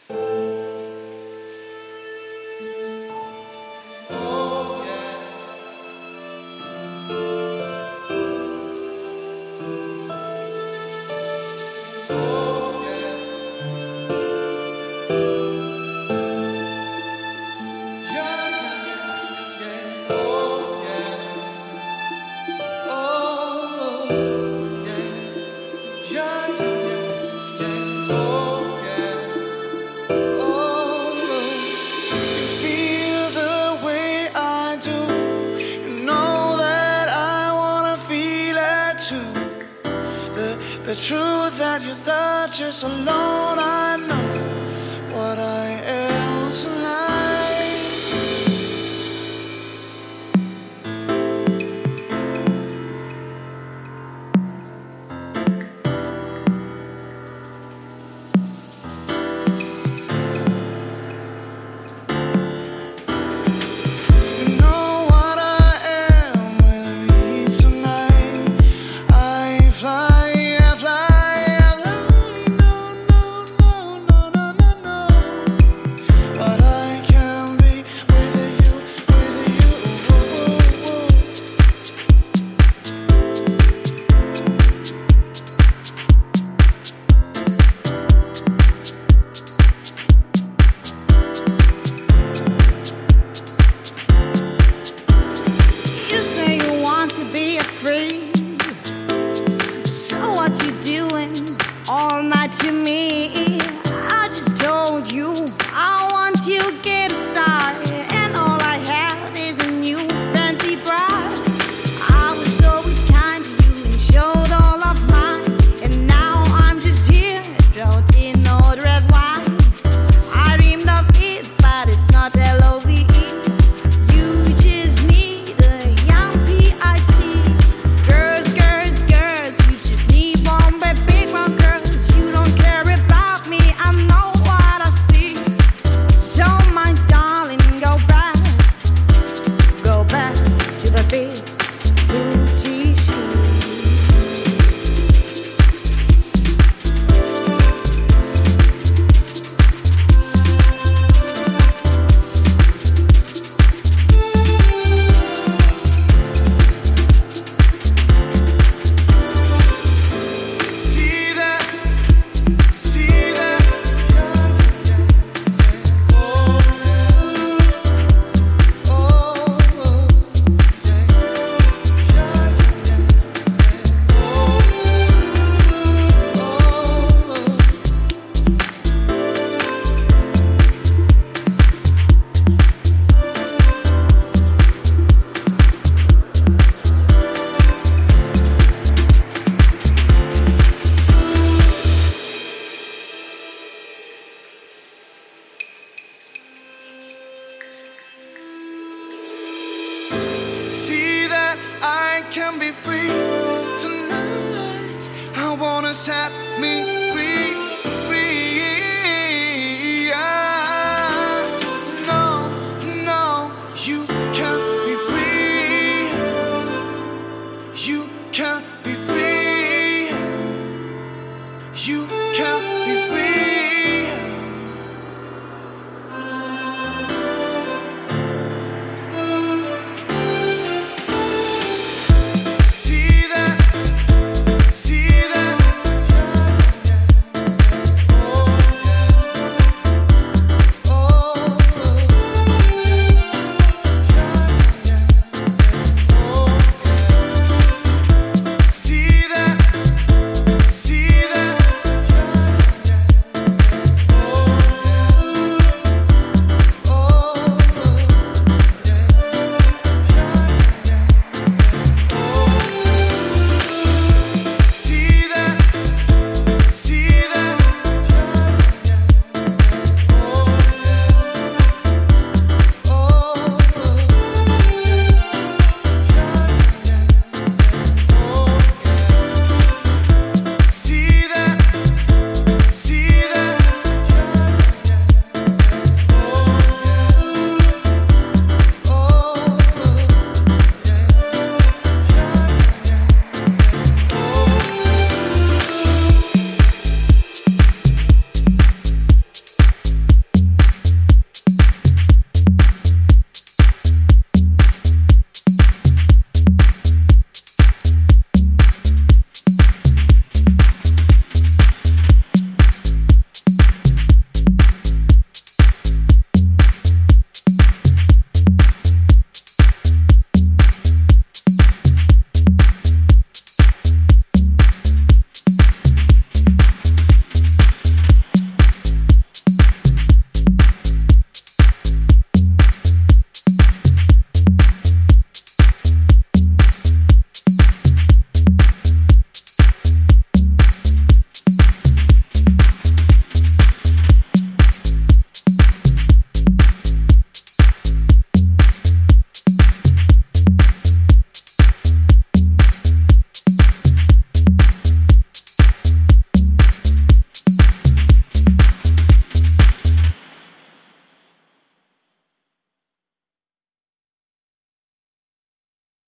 Oh, yeah. Oh, yeah. Yeah, yeah, yeah. Oh, yeah. Oh, yeah. Yeah, yeah, yeah, yeah. Oh, yeah. Oh, you feel the way I do. You know that I wanna feel it too. The truth that you thought just alone, I know what I am tonight. You know what I am with me tonight. I fly, I fly, I fly. No, no, no, no, no, no, no. But I can be with you, with you. You say you want to be free. So what you doing all night to me? I just told you I want you to get started, and all I have is a new fancy bride. I was always kind to you and showed all of mine, and now I'm just here drowned in old red wine. I dreamed of it, but it's not LOVE. You just need a young PIT. Girls, girls, girls, you just need one big one, girls. You don't care about me, I know what I see. So my darling, go back to the big blue t-shirt. See that, see that, yeah, yeah, yeah. Oh, yeah. Oh, yeah, yeah, yeah, yeah. See that I can be free tonight. I wanna set me free, free. No, no, you can't be free. You can't be free. You can't be free.